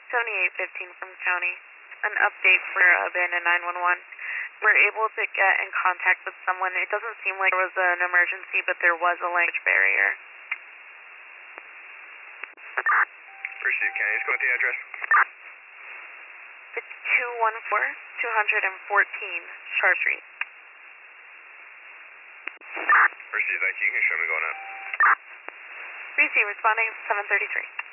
7815 from the county. An update for abandoned 911. We're able to get in contact with someone. It doesn't seem like there was an emergency, but there was a language barrier. Received. Can you just go with the address? It's 214 Sharp Street. Received. Thank you. You can show me going up. Receive. Responding 733.